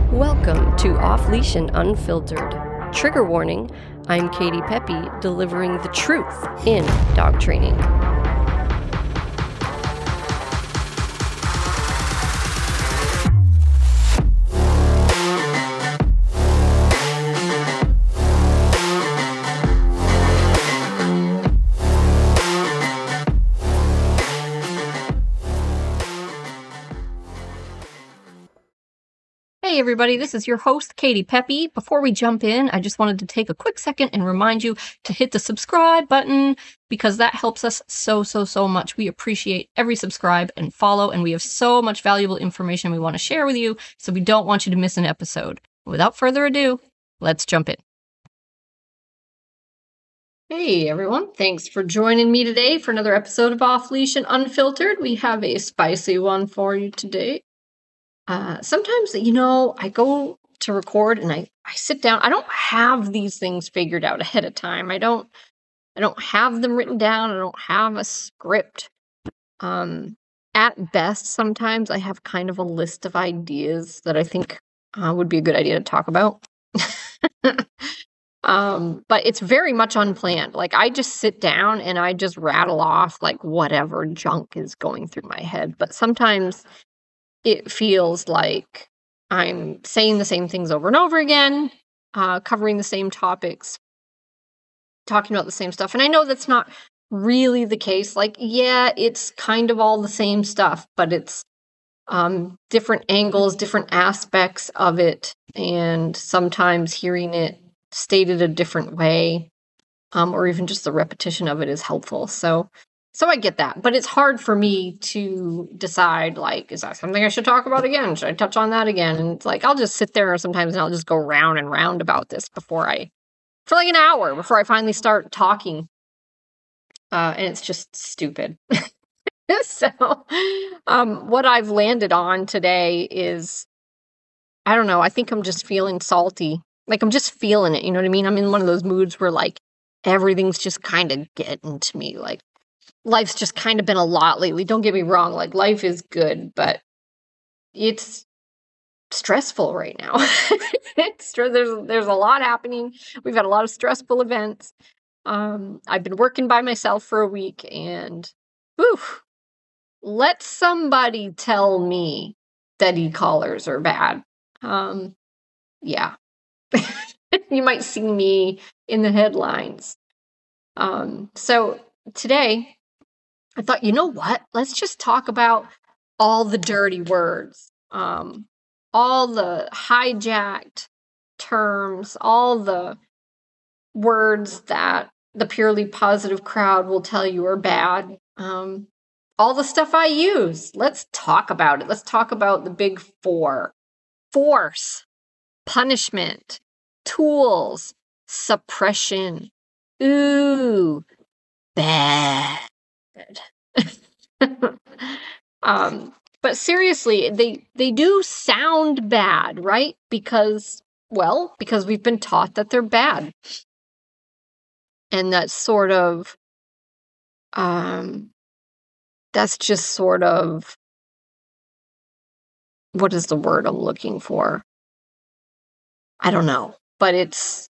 Welcome to Off Leash and Unfiltered. Trigger warning, I'm Katie Pepe, delivering the truth in dog training. Hey everybody, this is your host, Katie Pepe. Before we jump in, I just wanted to take a quick second and remind you to hit the subscribe button because that helps us so much. We appreciate every subscribe and follow, and we have so much valuable information we want to share with you, so we don't want you to miss an episode. Without further ado, let's jump in. Hey everyone, thanks for joining me today for another episode of Off Leash and Unfiltered. We have a spicy one for you today. Sometimes, I go to record and I sit down. I don't have these things figured out ahead of time. I don't have them written down. I don't have a script. At best, sometimes I have kind of a list of ideas that I think would be a good idea to talk about. But it's very much unplanned. Like, I just sit down and I just rattle off like whatever junk is going through my head. But sometimes it feels like I'm saying the same things over and over again, covering the same topics, talking about the same stuff. And I know that's not really the case. Like, yeah, it's kind of all the same stuff, but it's different angles, different aspects of it, and sometimes hearing it stated a different way, or even just the repetition of it is helpful. So I get that, but it's hard for me to decide, like, is that something I should talk about again? Should I touch on that again? And it's like, I'll just sit there sometimes and I'll just go round and round about this for like an hour before I finally start talking. And it's just stupid. So, what I've landed on today is, I don't know, I think I'm just feeling salty. Like, I'm just feeling it, you know what I mean? I'm in one of those moods where, like, everything's just kind of getting to me. Like, life's just kind of been a lot lately. Don't get me wrong. Like, life is good, but it's stressful right now. There's a lot happening. We've had a lot of stressful events. I've been working by myself for a week, and let somebody tell me that e-collars are bad. Yeah. You might see me in the headlines. So today, I thought, you know what? Let's just talk about all the dirty words, all the hijacked terms, all the words that the purely positive crowd will tell you are bad, all the stuff I use. Let's talk about it. Let's talk about the big four: force, punishment, tools, suppression. Ooh, bad. But seriously, they do sound bad, right? Because we've been taught that they're bad. And that's sort of, that's just sort of, what is the word I'm looking for? I don't know, but it's,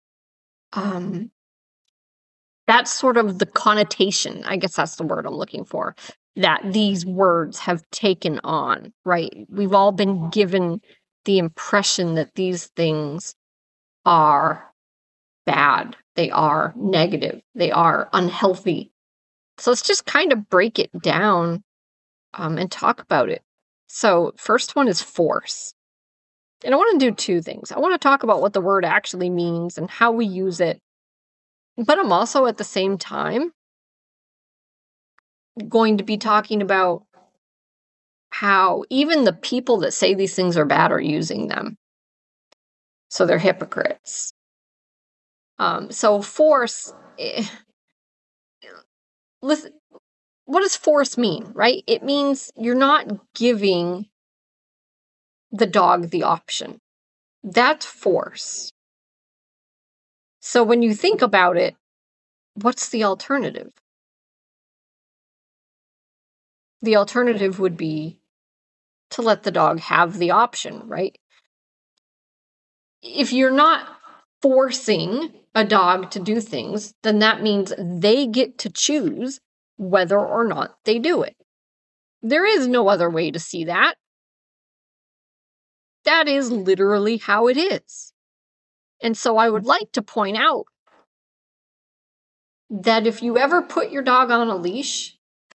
that's sort of the connotation, I guess that's the word I'm looking for, that these words have taken on, right? We've all been given the impression that these things are bad, they are negative, they are unhealthy. So let's just kind of break it down and talk about it. So first one is force. And I want to do two things. I want to talk about what the word actually means and how we use it. But I'm also at the same time going to be talking about how even the people that say these things are bad are using them. So they're hypocrites. So force, listen, what does force mean, right? It means you're not giving the dog the option. That's force. So when you think about it, what's the alternative? The alternative would be to let the dog have the option, right? if you're not forcing a dog to do things, then that means they get to choose whether or not they do it. There is no other way to see that. That is literally how it is. And so I would like to point out that if you ever put your dog on a leash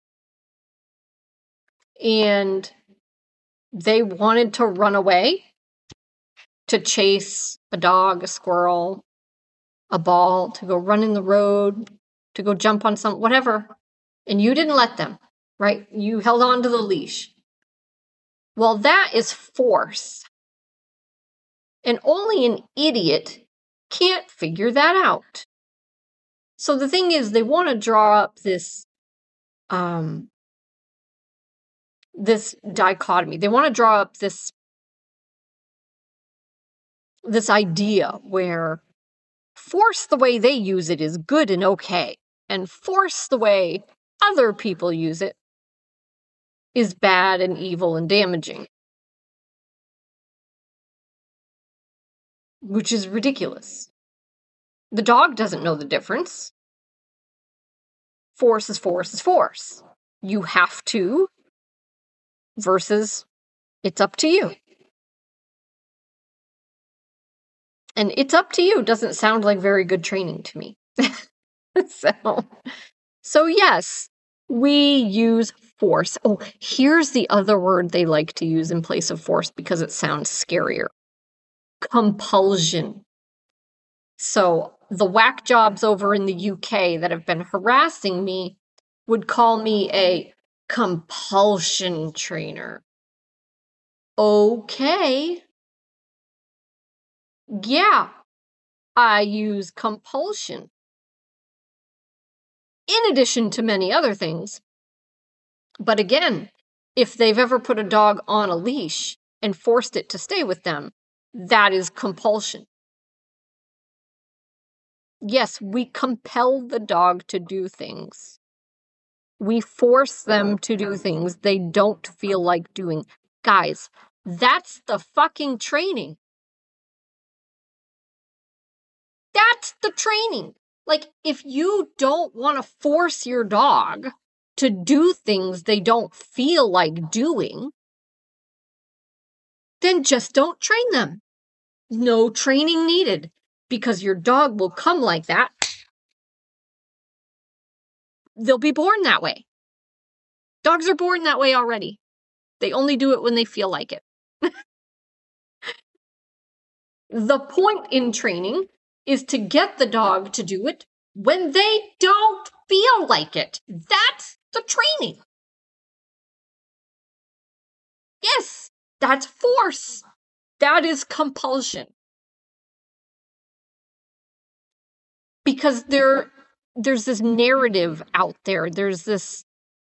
and they wanted to run away to chase a dog, a squirrel, a ball, to go run in the road, to go jump on some, whatever, and you didn't let them, right? You held on to the leash. Well, that is force. And only an idiot can't figure that out. So the thing is, they want to draw up this dichotomy. They want to draw up this idea where force the way they use it is good and okay, and force the way other people use it is bad and evil and damaging. Which is ridiculous. The dog doesn't know the difference. Force is force is force. You have to versus it's up to you. And it's up to you doesn't sound like very good training to me. So yes, we use force. Oh, here's the other word they like to use in place of force because it sounds scarier. Compulsion. So the whack jobs over in the UK that have been harassing me would call me a compulsion trainer. Okay. Yeah, I use compulsion. In addition to many other things. But again, if they've ever put a dog on a leash and forced it to stay with them, that is compulsion. Yes, we compel the dog to do things. We force them to do things they don't feel like doing. Guys, that's the fucking training. That's the training. Like, if you don't want to force your dog to do things they don't feel like doing, then just don't train them. No training needed, because your dog will come like that. They'll be born that way. Dogs are born that way already. They only do it when they feel like it. The point in training is to get the dog to do it when they don't feel like it. That's the training. Yes, that's force. That is compulsion. Because there's this narrative out there. There's this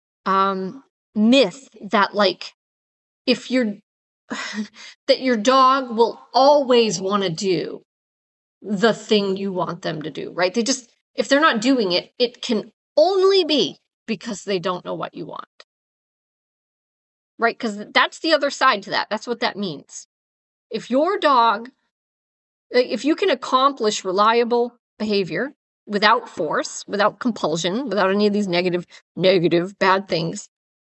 myth that, like, if you're that your dog will always want to do the thing you want them to do, right? If they're not doing it, it can only be because they don't know what you want. Right? Because that's the other side to that. That's what that means. If your dog, if you can accomplish reliable behavior without force, without compulsion, without any of these negative, bad things,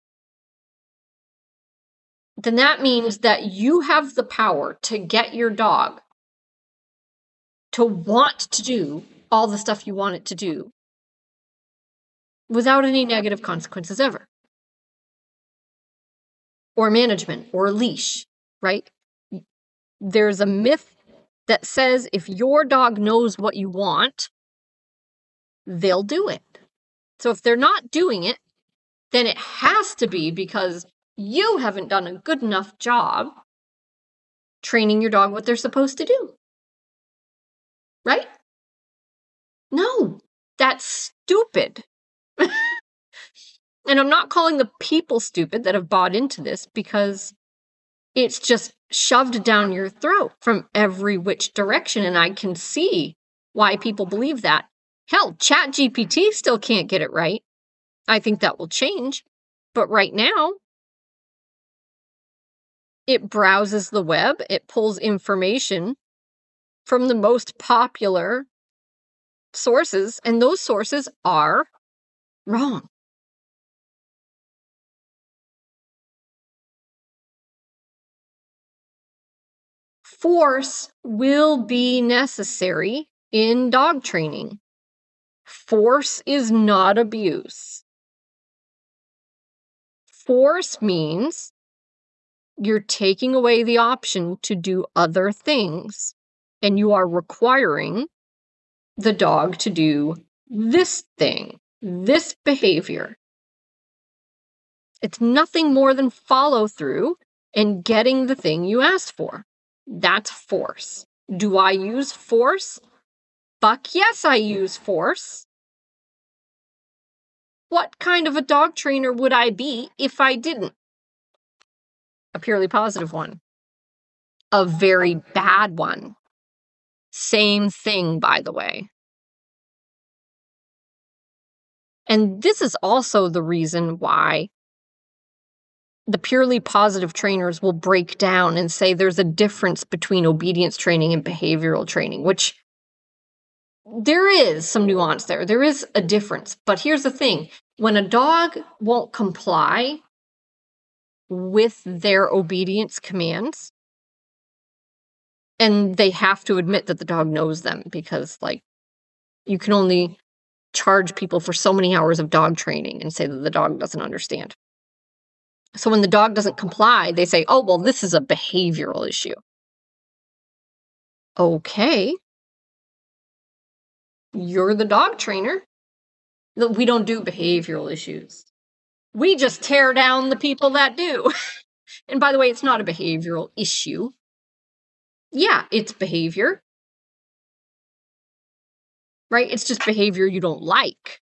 then that means that you have the power to get your dog to want to do all the stuff you want it to do without any negative consequences ever. Or management, or a leash, right? There's a myth that says if your dog knows what you want, they'll do it. So if they're not doing it, then it has to be because you haven't done a good enough job training your dog what they're supposed to do. Right? No, that's stupid. And I'm not calling the people stupid that have bought into this, because it's just shoved down your throat from every which direction, and I can see why people believe that. Hell, ChatGPT still can't get it right. I think that will change. But right now, it browses the web, it pulls information from the most popular sources, and those sources are wrong. Force will be necessary in dog training. Force is not abuse. Force means you're taking away the option to do other things, and you are requiring the dog to do this thing, this behavior. It's nothing more than follow through and getting the thing you asked for. That's force. Do I use force? Fuck yes, I use force. What kind of a dog trainer would I be if I didn't? A purely positive one. A very bad one. Same thing, by the way. And this is also the reason why the purely positive trainers will break down and say there's a difference between obedience training and behavioral training, which there is some nuance there. There is a difference. But here's the thing. When a dog won't comply with their obedience commands, and they have to admit that the dog knows them, because like you can only charge people for so many hours of dog training and say that the dog doesn't understand. So when the dog doesn't comply, they say, oh, well, this is a behavioral issue. Okay. You're the dog trainer. We don't do behavioral issues. We just tear down the people that do. And by the way, it's not a behavioral issue. Yeah, it's behavior. Right? It's just behavior you don't like.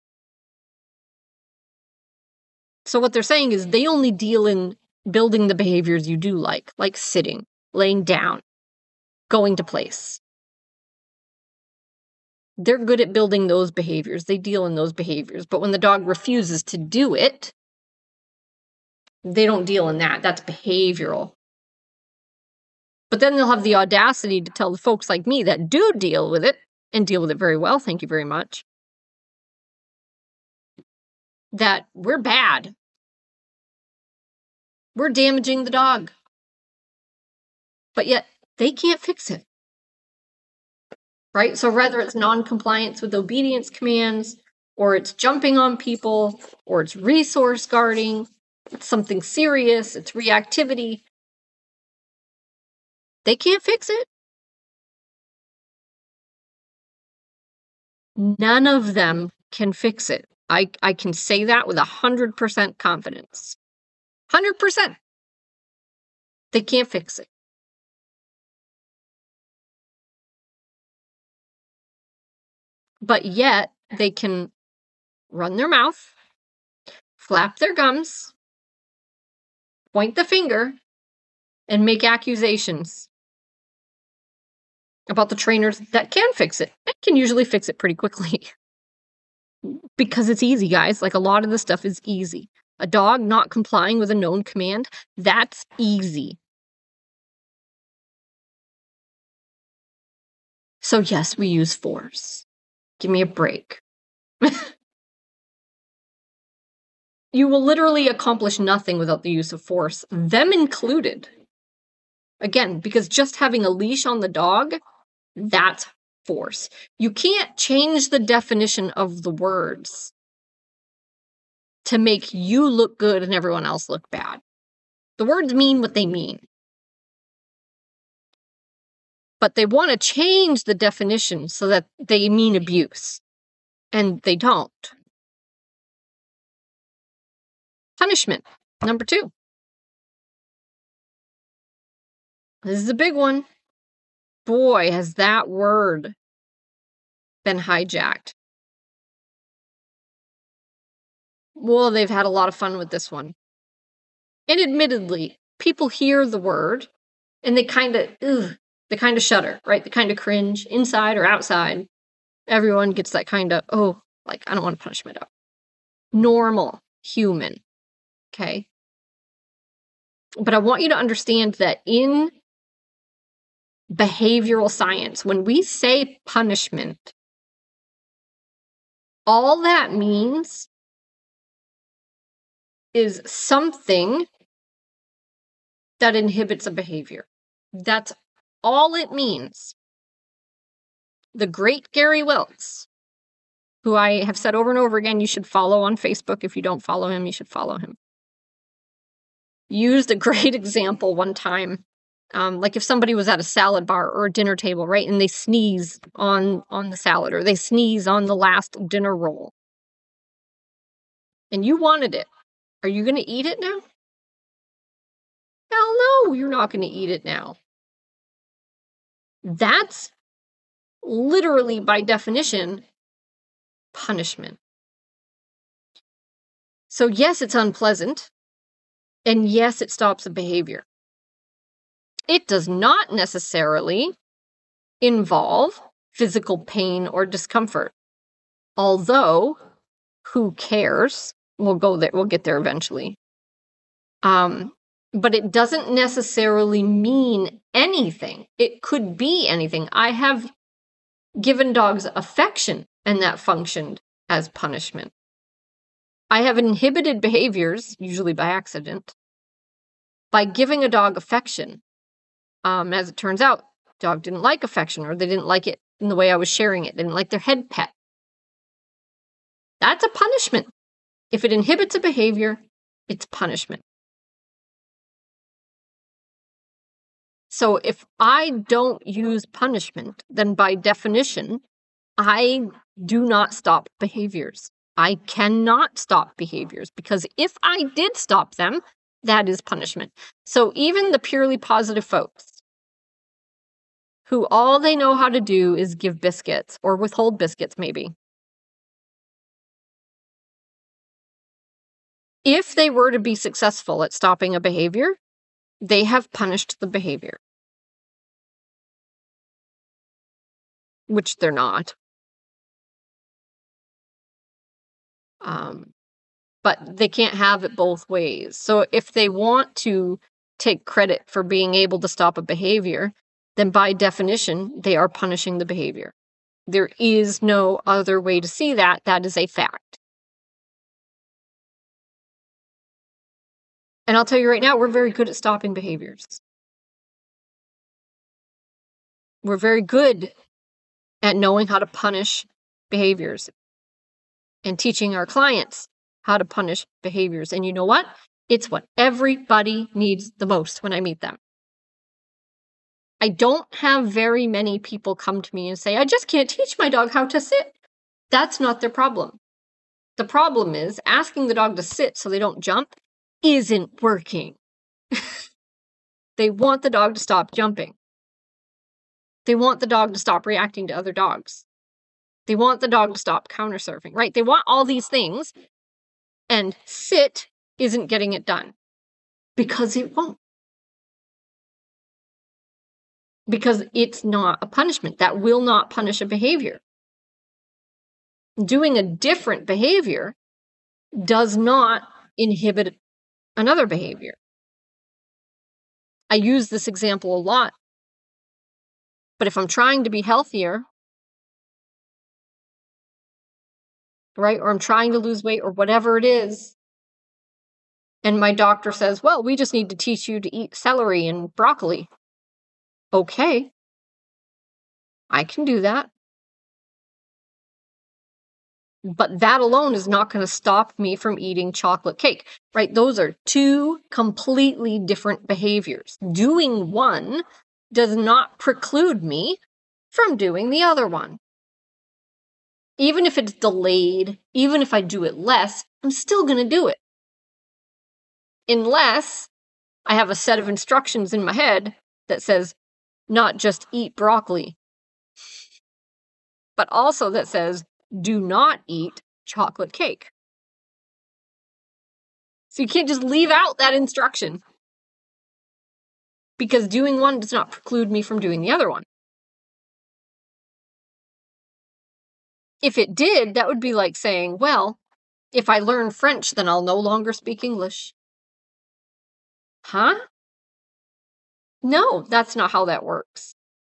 So what they're saying is they only deal in building the behaviors you do like sitting, laying down, going to place. They're good at building those behaviors. They deal in those behaviors. But when the dog refuses to do it, they don't deal in that. That's behavioral. But then they'll have the audacity to tell the folks like me that do deal with it, and deal with it very well, thank you very much, that we're bad. We're damaging the dog. But yet, they can't fix it. Right? So whether it's non-compliance with obedience commands, or it's jumping on people, or it's resource guarding, it's something serious, it's reactivity, they can't fix it. None of them can fix it. I can say that with 100% confidence. 100%. They can't fix it. But yet, they can run their mouth, flap their gums, point the finger, and make accusations about the trainers that can fix it. And can usually fix it pretty quickly. Because it's easy, guys. Like, a lot of the stuff is easy. A dog not complying with a known command, that's easy. So yes, we use force. Give me a break. You will literally accomplish nothing without the use of force, them included. Again, because just having a leash on the dog, that's force. You can't change the definition of the words to make you look good and everyone else look bad. The words mean what they mean. But they want to change the definition so that they mean abuse. And they don't. Punishment. Number 2. This is a big one. Boy, has that word been hijacked. Well, they've had a lot of fun with this one. And admittedly, people hear the word and they kind of shudder, right? They kind of cringe inside or outside. Everyone gets that kind of, oh, like, I don't want to punish my dog. Normal, human, okay? But I want you to understand that in behavioral science, when we say punishment, all that means is something that inhibits a behavior. That's all it means. The great Gary Wiltz, who I have said over and over again, you should follow on Facebook. If you don't follow him, you should follow him. Used a great example one time. Like if somebody was at a salad bar or a dinner table, right, and they sneeze on the salad, or they sneeze on the last dinner roll, and you wanted it, are you going to eat it now? Hell no, you're not going to eat it now. That's literally, by definition, punishment. So yes, it's unpleasant, and yes, it stops a behavior. It does not necessarily involve physical pain or discomfort. Although, who cares? We'll go there. We'll get there eventually. But it doesn't necessarily mean anything. It could be anything. I have given dogs affection, and that functioned as punishment. I have inhibited behaviors, usually by accident, by giving a dog affection. As it turns out, dog didn't like affection, or they didn't like it in the way I was sharing it. They didn't like their head pet. That's a punishment. If it inhibits a behavior, it's punishment. So if I don't use punishment, then by definition, I do not stop behaviors. I cannot stop behaviors, because if I did stop them, that is punishment. So even the purely positive folks, who all they know how to do is give biscuits or withhold biscuits maybe, if they were to be successful at stopping a behavior, they have punished the behavior. Which they're not. But they can't have it both ways. So if they want to take credit for being able to stop a behavior, then by definition, they are punishing the behavior. There is no other way to see that. That is a fact. And I'll tell you right now, we're very good at stopping behaviors. We're very good at knowing how to punish behaviors and teaching our clients how to punish behaviors. And you know what? It's what everybody needs the most when I meet them. I don't have very many people come to me and say, I just can't teach my dog how to sit. That's not their problem. The problem is asking the dog to sit so they don't jump isn't working. They want the dog to stop jumping. They want the dog to stop reacting to other dogs. They want the dog to stop counter surfing, right? They want all these things, and sit isn't getting it done because it won't. Because it's not a punishment. That will not punish a behavior. Doing a different behavior does not inhibit another behavior. I use this example a lot. But if I'm trying to be healthier, right, or I'm trying to lose weight or whatever it is, and my doctor says, well, we just need to teach you to eat celery and broccoli. Okay, I can do that. But that alone is not going to stop me from eating chocolate cake, right? Those are two completely different behaviors. Doing one does not preclude me from doing the other one. Even if it's delayed, even if I do it less, I'm still going to do it. Unless I have a set of instructions in my head that says, not just eat broccoli, but also that says, do not eat chocolate cake. So you can't just leave out that instruction, because doing one does not preclude me from doing the other one. If it did, that would be like saying, well, if I learn French, then I'll no longer speak English. Huh? No, that's not how that works.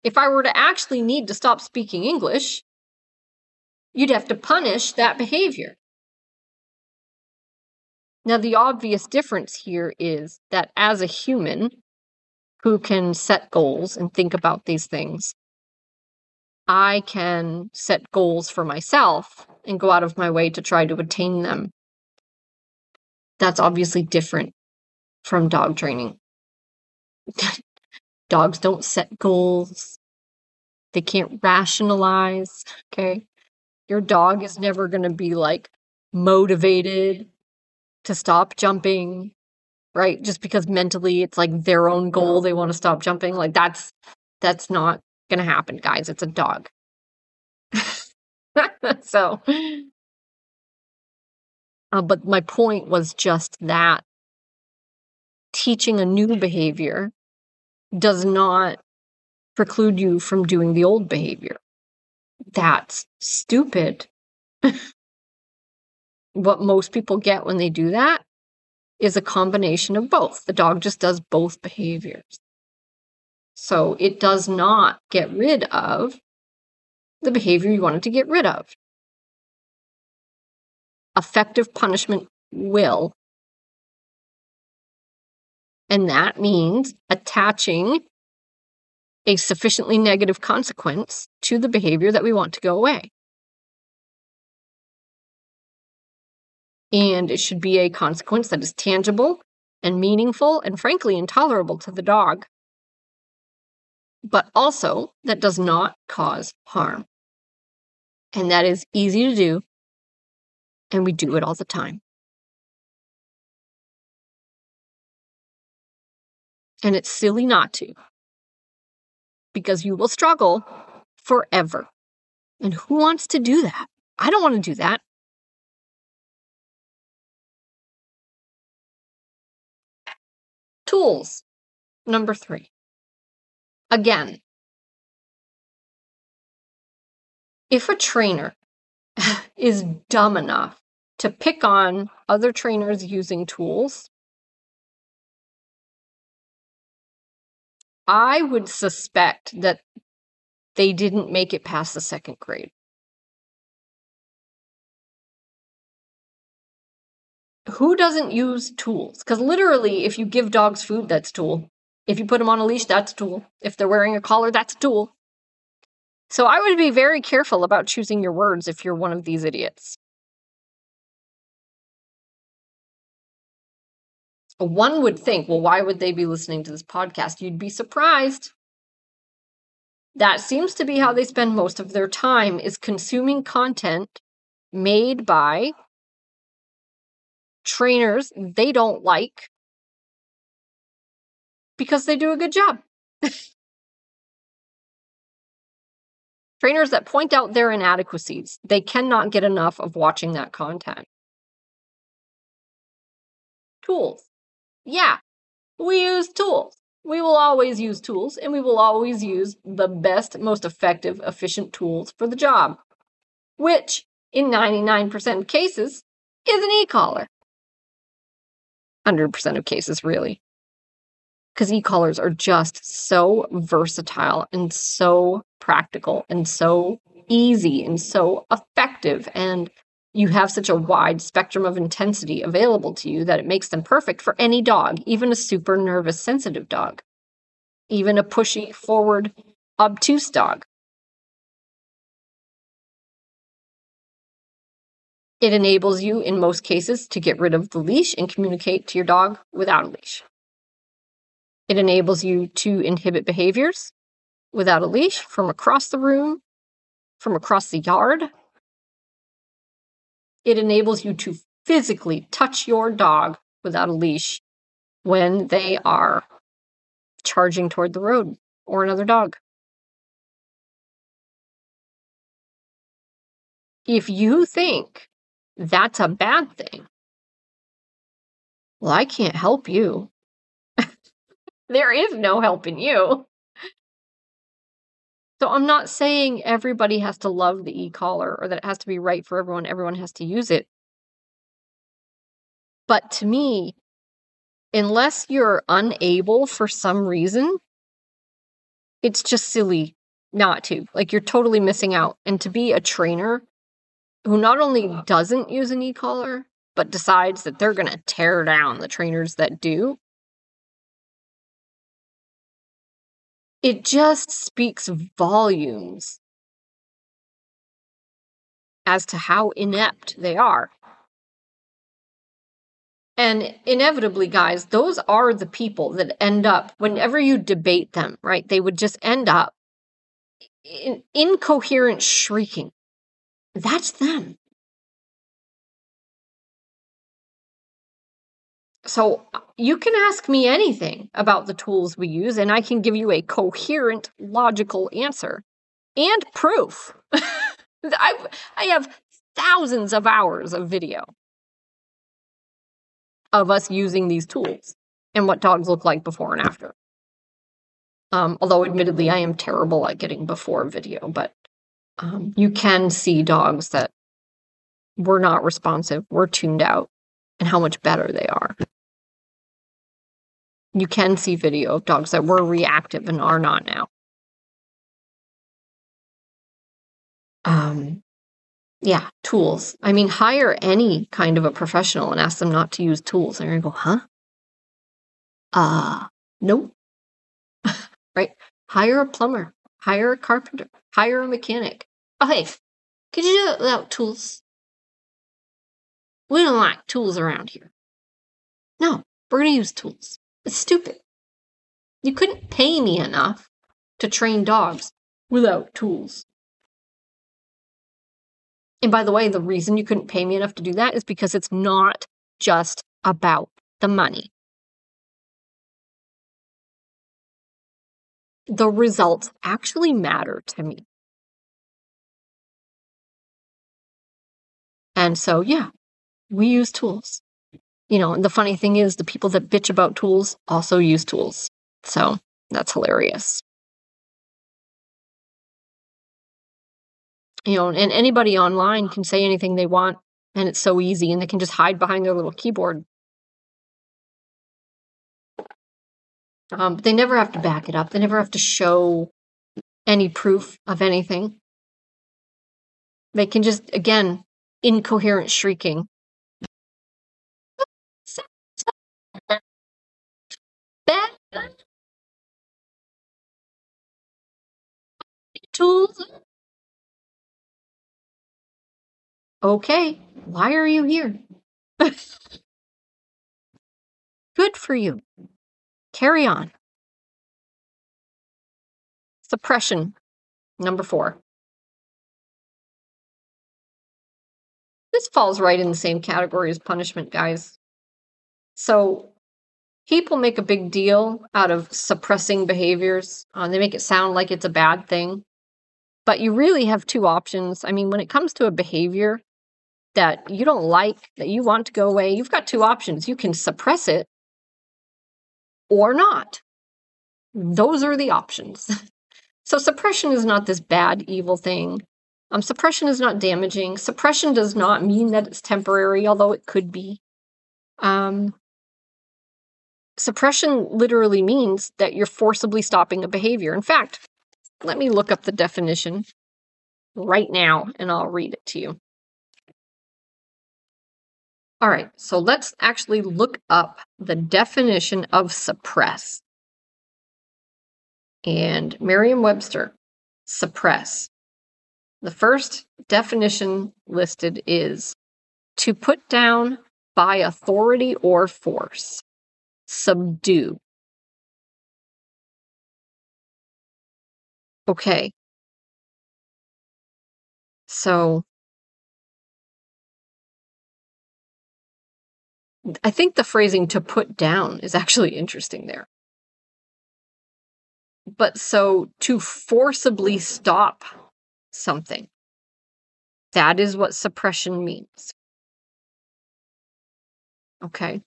If I were to actually need to stop speaking English, you'd have to punish that behavior. Now, the obvious difference here is that as a human who can set goals and think about these things, I can set goals for myself and go out of my way to try to attain them. That's obviously different from dog training. Dogs don't set goals. They can't rationalize, okay? Your dog is never going to be like motivated to stop jumping, right? Just because mentally it's like their own goal, they want to stop jumping. Like that's not going to happen, guys. It's a dog. So, but my point was just that teaching a new behavior does not preclude you from doing the old behavior. That's stupid. What most people get when they do that is a combination of both. The dog just does both behaviors. So it does not get rid of the behavior you wanted to get rid of. Effective punishment will. And that means attaching a sufficiently negative consequence to the behavior that we want to go away. And it should be a consequence that is tangible and meaningful and frankly intolerable to the dog, but also that does not cause harm. And that is easy to do, and we do it all the time. And it's silly not to, because you will struggle forever. And who wants to do that? I don't want to do that. Tools. Number 3. Again, if a trainer is dumb enough to pick on other trainers using tools, I would suspect that they didn't make it past the 2nd grade. Who doesn't use tools? Because literally, if you give dogs food, that's a tool. If you put them on a leash, that's a tool. If they're wearing a collar, that's a tool. So I would be very careful about choosing your words if you're one of these idiots. One would think, well, why would they be listening to this podcast? You'd be surprised. That seems to be how they spend most of their time, is consuming content made by trainers they don't like because they do a good job. Trainers that point out their inadequacies, they cannot get enough of watching that content. Tools. Yeah, we use tools. We will always use tools, and we will always use the best, most effective, efficient tools for the job, which, in 99% of cases, is an e-collar. 100% of cases, really. Because e-collars are just so versatile and so practical and so easy and so effective, and you have such a wide spectrum of intensity available to you that it makes them perfect for any dog, even a super nervous, sensitive dog, even a pushy, forward, obtuse dog. It enables you, in most cases, to get rid of the leash and communicate to your dog without a leash. It enables you to inhibit behaviors without a leash from across the room, from across the yard. It enables you to physically touch your dog without a leash when they are charging toward the road or another dog. If you think that's a bad thing, well, I can't help you. There is no helping you. So I'm not saying everybody has to love the e-collar or that it has to be right for everyone. Everyone has to use it. But to me, unless you're unable for some reason, it's just silly not to. Like, you're totally missing out. And to be a trainer who not only doesn't use an e-collar, but decides that they're going to tear down the trainers that do, it just speaks volumes as to how inept they are. And inevitably, guys, those are the people that end up, whenever you debate them, right, they would just end up in incoherent shrieking. That's them. So you can ask me anything about the tools we use, and I can give you a coherent, logical answer and proof. I have thousands of hours of video of us using these tools and what dogs look like before and after. Although, admittedly, I am terrible at getting before video, but you can see dogs that were not responsive, were tuned out, and how much better they are. You can see video of dogs that were reactive and are not now. Yeah, tools. I mean, hire any kind of a professional and ask them not to use tools. And you're going to go, huh? Nope. Right? Hire a plumber. Hire a carpenter. Hire a mechanic. Oh, hey, could you do it without tools? We don't like tools around here. No, we're going to use tools. It's stupid. You couldn't pay me enough to train dogs without tools. And by the way, the reason you couldn't pay me enough to do that is because it's not just about the money. The results actually matter to me. And so, yeah, we use tools. You know, and the funny thing is, the people that bitch about tools also use tools. So that's hilarious. You know, and anybody online can say anything they want, and it's so easy, and they can just hide behind their little keyboard. But they never have to back it up. They never have to show any proof of anything. They can just, again, incoherent shrieking. Tools. Okay, why are you here? Good for you. Carry on. Suppression, number 4. This falls right in the same category as punishment, guys. So people make a big deal out of suppressing behaviors. They make it sound like it's a bad thing. But you really have 2 options. I mean, when it comes to a behavior that you don't like, that you want to go away, you've got 2 options. You can suppress it or not. Those are the options. So suppression is not this bad, evil thing. Suppression is not damaging. Suppression does not mean that it's temporary, although it could be. Suppression literally means that you're forcibly stopping a behavior. In fact, let me look up the definition right now, and I'll read it to you. All right, so let's actually look up the definition of suppress. And Merriam-Webster, suppress. The first definition listed is to put down by authority or force, subdue. Okay. So I think the phrasing to put down is actually interesting there. But so to forcibly stop something, that is what suppression means. Okay.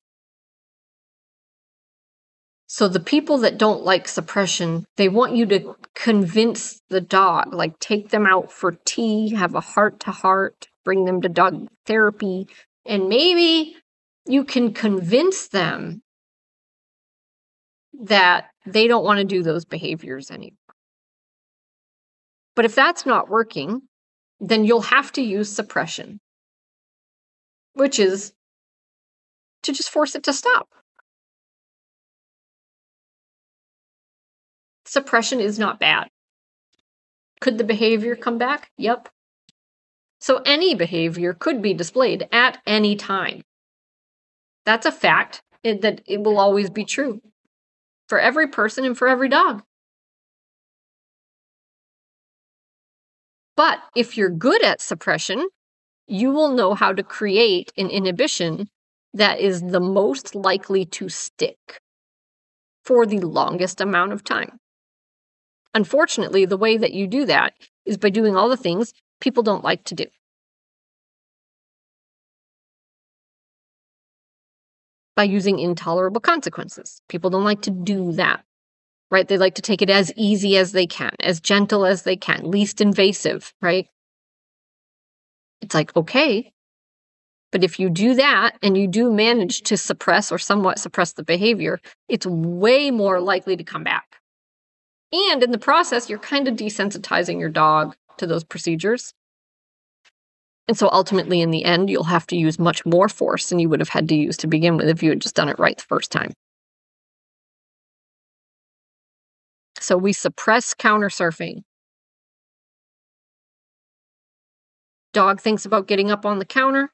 So the people that don't like suppression, they want you to convince the dog, like take them out for tea, have a heart-to-heart, bring them to dog therapy, and maybe you can convince them that they don't want to do those behaviors anymore. But if that's not working, then you'll have to use suppression, which is to just force it to stop. Suppression is not bad. Could the behavior come back? Yep. So any behavior could be displayed at any time. That's a fact that it will always be true for every person and for every dog. But if you're good at suppression, you will know how to create an inhibition that is the most likely to stick for the longest amount of time. Unfortunately, the way that you do that is by doing all the things people don't like to do. By using intolerable consequences. People don't like to do that, right? They like to take it as easy as they can, as gentle as they can, least invasive, right? It's like, okay, but if you do that and you do manage to suppress or somewhat suppress the behavior, it's way more likely to come back. And in the process, you're kind of desensitizing your dog to those procedures. And so ultimately, in the end, you'll have to use much more force than you would have had to use to begin with if you had just done it right the first time. So we suppress counter surfing. Dog thinks about getting up on the counter.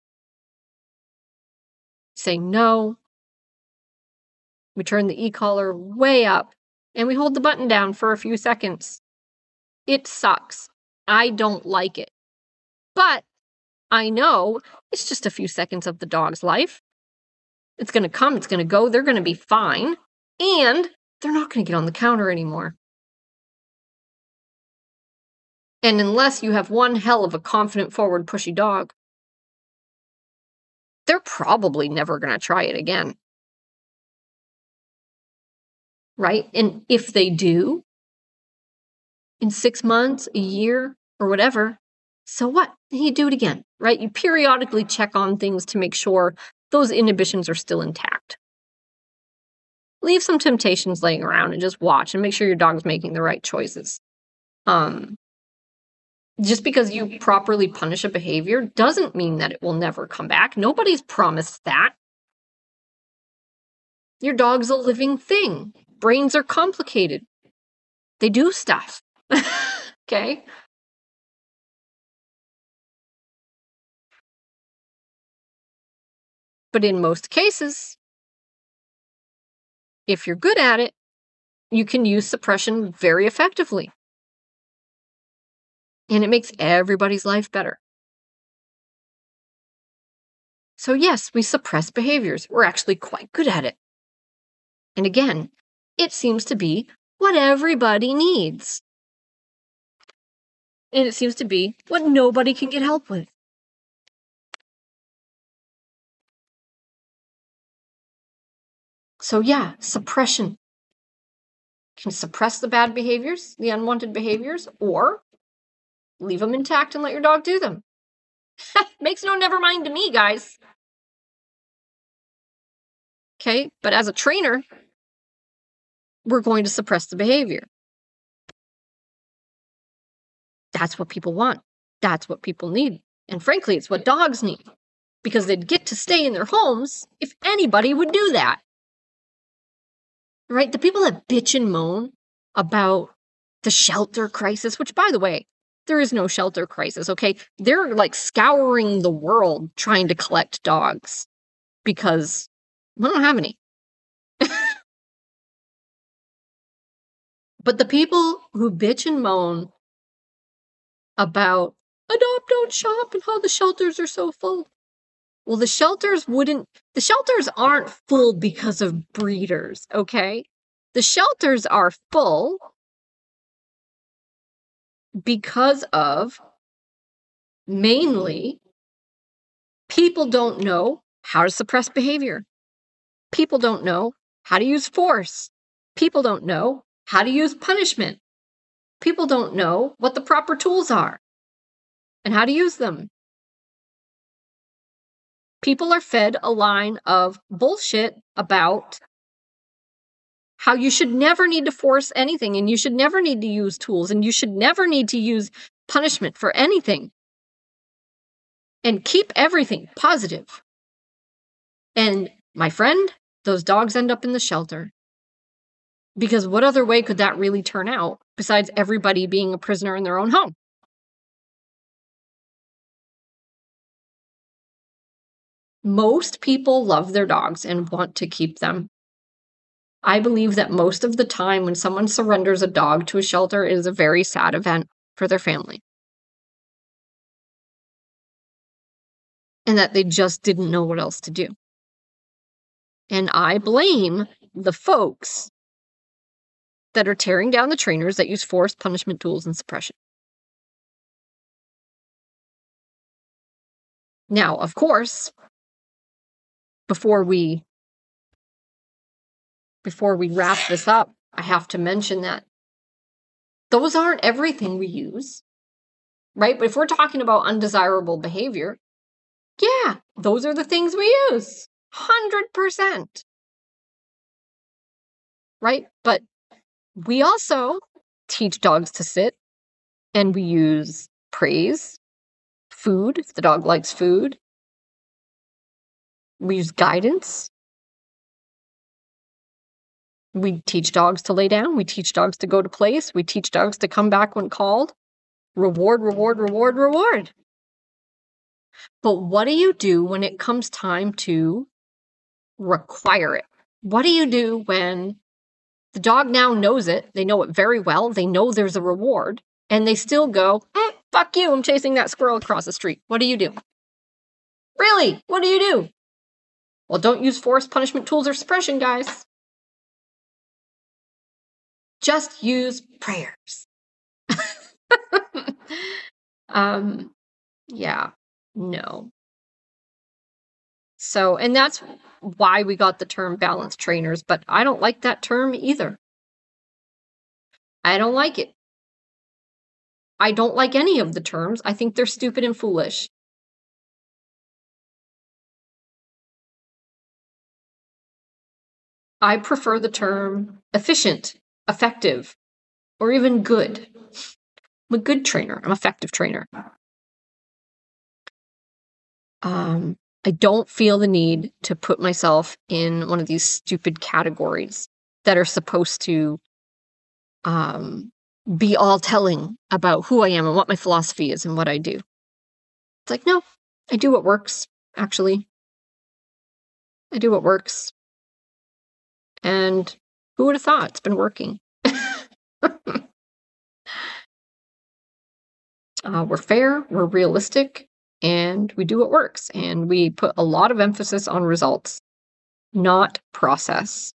Say no. We turn the e-collar way up and we hold the button down for a few seconds. It sucks. I don't like it. But I know it's just a few seconds of the dog's life. It's going to come, it's going to go, they're going to be fine, and they're not going to get on the counter anymore. And unless you have one hell of a confident, forward, pushy dog, they're probably never going to try it again. Right? And if they do, in 6 months, a year, or whatever, so what? You do it again, right? You periodically check on things to make sure those inhibitions are still intact. Leave some temptations laying around and just watch and make sure your dog's making the right choices. Just because you properly punish a behavior doesn't mean that it will never come back. Nobody's promised that. Your dog's a living thing. Brains are complicated. They do stuff. Okay? But in most cases, if you're good at it, you can use suppression very effectively. And it makes everybody's life better. So yes, we suppress behaviors. We're actually quite good at it. And again, it seems to be what everybody needs. And it seems to be what nobody can get help with. So yeah, suppression can suppress the bad behaviors, the unwanted behaviors, or leave them intact and let your dog do them. Makes no never mind to me, guys. Okay, but as a trainer, we're going to suppress the behavior. That's what people want. That's what people need. And frankly, it's what dogs need. Because they'd get to stay in their homes if anybody would do that. Right? The people that bitch and moan about the shelter crisis, which, by the way, there is no shelter crisis, okay? They're like scouring the world trying to collect dogs because we don't have any. But the people who bitch and moan about adopt, don't shop and how the shelters are so full. Well, the shelters aren't full because of breeders, okay? The shelters are full because of mainly people don't know how to suppress behavior. People don't know how to use force. People don't know how to use punishment. People don't know what the proper tools are and how to use them. People are fed a line of bullshit about how you should never need to force anything, and you should never need to use tools, and you should never need to use punishment for anything. And keep everything positive. And my friend, those dogs end up in the shelter. Because what other way could that really turn out besides everybody being a prisoner in their own home? Most people love their dogs and want to keep them. I believe that most of the time when someone surrenders a dog to a shelter, it is a very sad event for their family. And that they just didn't know what else to do. And I blame the folks that are tearing down the trainers that use force, punishment, tools, and suppression. Now, of course, before we wrap this up, I have to mention that those aren't everything we use, right? But if we're talking about undesirable behavior, yeah, those are the things we use. 100%. Right? But we also teach dogs to sit, and we use praise, food, if the dog likes food. We use guidance. We teach dogs to lay down. We teach dogs to go to place. We teach dogs to come back when called. Reward, reward, reward, reward. But what do you do when it comes time to require it? What do you do when the dog now knows it? They know it very well. They know there's a reward. And they still go, fuck you, I'm chasing that squirrel across the street. What do you do? Really? What do you do? Well, don't use force, punishment, tools, or suppression, guys. Just use prayers. Yeah, no. So, and that's why we got the term balance trainers, but I don't like that term either. I don't like it. I don't like any of the terms. I think they're stupid and foolish. I prefer the term efficient, effective, or even good. I'm a good trainer. I'm an effective trainer. I don't feel the need to put myself in one of these stupid categories that are supposed to be all telling about who I am and what my philosophy is and what I do. It's like, no, I do what works, actually. I do what works. And who would have thought it's been working? We're fair, we're realistic, and we do what works. And we put a lot of emphasis on results, not process.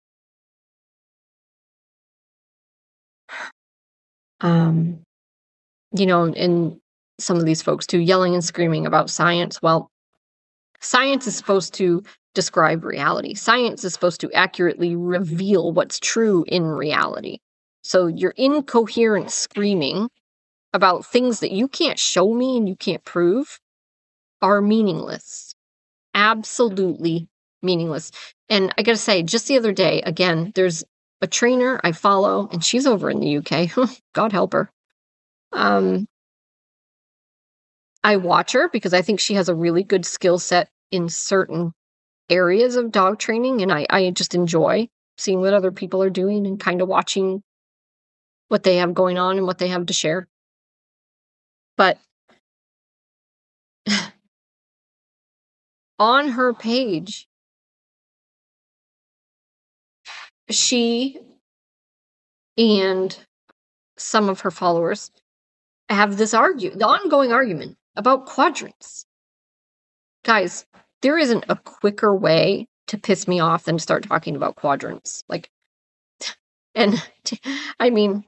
And some of these folks too, yelling and screaming about science. Well, science is supposed to describe reality. Science is supposed to accurately reveal what's true in reality. So your incoherent screaming about things that you can't show me and you can't prove are meaningless. Absolutely meaningless. And I gotta say, just the other day, again, there's a trainer I follow, and she's over in the UK. God help her. I watch her because I think she has a really good skill set in certain areas of dog training, and I just enjoy seeing what other people are doing and kind of watching what they have going on and what they have to share. But on her page, she and some of her followers have this ongoing argument about quadrants. Guys, there isn't a quicker way to piss me off than to start talking about quadrants. I mean,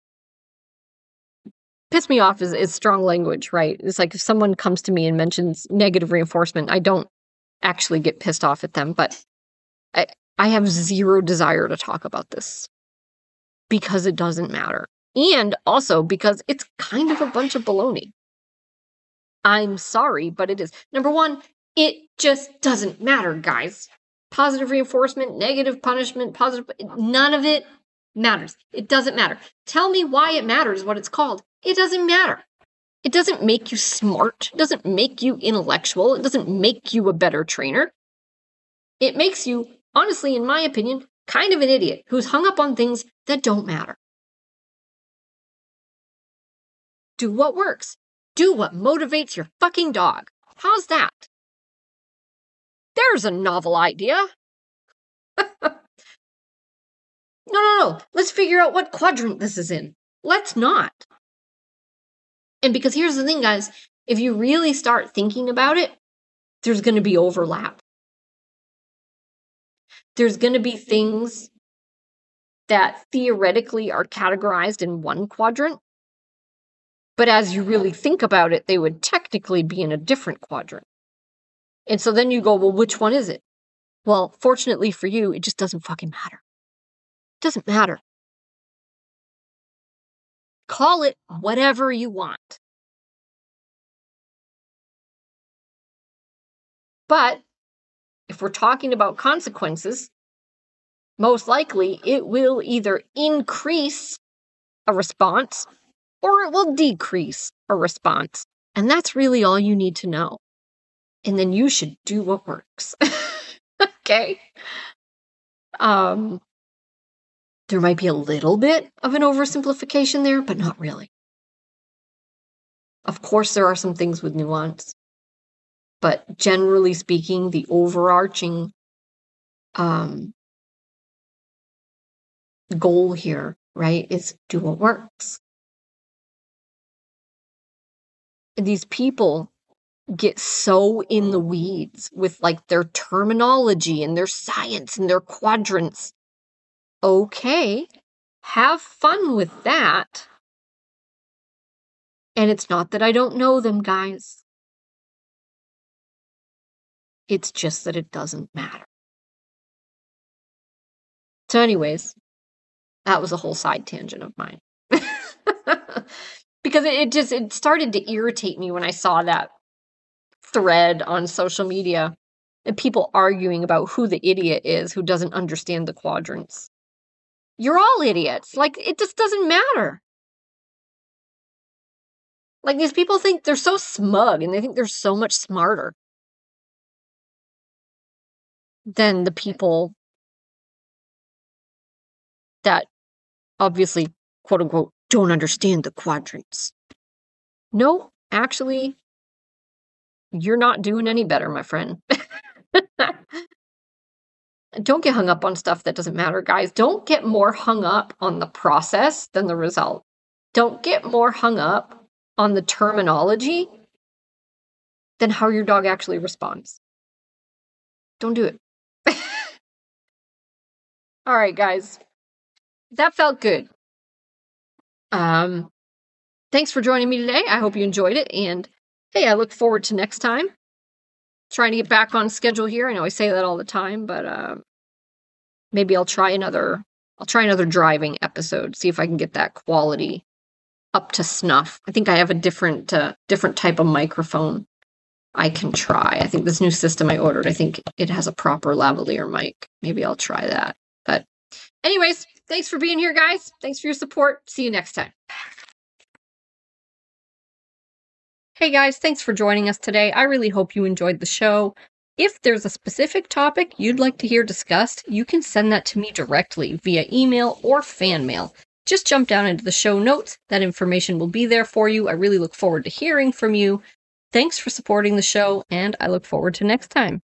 piss me off is strong language, right? It's like if someone comes to me and mentions negative reinforcement, I don't actually get pissed off at them, but I have zero desire to talk about this because it doesn't matter. And also because it's kind of a bunch of baloney. I'm sorry, but it is. Number one, it just doesn't matter, guys. positive reinforcement, negative punishment, positive, none of it matters. It doesn't matter. Tell me why it matters what it's called. It doesn't matter. It doesn't make you smart. It doesn't make you intellectual. It doesn't make you a better trainer. It makes you, honestly, in my opinion, kind of an idiot who's hung up on things that don't matter. Do what works. Do what motivates your fucking dog. How's that? There's a novel idea. No. Let's figure out what quadrant this is in. Let's not. And because here's the thing, guys, if you really start thinking about it, there's going to be overlap. There's going to be things that theoretically are categorized in one quadrant, but as you really think about it, they would technically be in a different quadrant. And so then you go, well, which one is it? Well, fortunately for you, it just doesn't fucking matter. It doesn't matter. Call it whatever you want. But if we're talking about consequences, most likely it will either increase a response or it will decrease a response. And that's really all you need to know. And then you should do what works. Okay? There might be a little bit of an oversimplification there, but not really. Of course, there are some things with nuance. But generally speaking, the overarching goal here, right, is do what works. And these people get so in the weeds with like their terminology and their science and their quadrants. Okay, have fun with that. And it's not that I don't know them, guys. It's just that it doesn't matter. So anyways, that was a whole side tangent of mine. Because it started to irritate me when I saw that thread on social media and people arguing about who the idiot is who doesn't understand the quadrants. You're all idiots. Like, it just doesn't matter. Like, these people think they're so smug and they think they're so much smarter than the people that obviously, quote unquote, don't understand the quadrants. No, actually, you're not doing any better, my friend. Don't get hung up on stuff that doesn't matter, guys. Don't get more hung up on the process than the result. Don't get more hung up on the terminology than how your dog actually responds. Don't do it. All right, guys. That felt good. Thanks for joining me today. I hope you enjoyed it. And hey, I look forward to next time. Trying to get back on schedule here. I know I say that all the time, but maybe I'll try another driving episode, see if I can get that quality up to snuff. I think I have a different type of microphone I can try. I think this new system I ordered, I think it has a proper lavalier mic. Maybe I'll try that. But anyways, thanks for being here, guys. Thanks for your support. See you next time. Hey guys, thanks for joining us today. I really hope you enjoyed the show. If there's a specific topic you'd like to hear discussed, you can send that to me directly via email or fan mail. Just jump down into the show notes. That information will be there for you. I really look forward to hearing from you. Thanks for supporting the show, and I look forward to next time.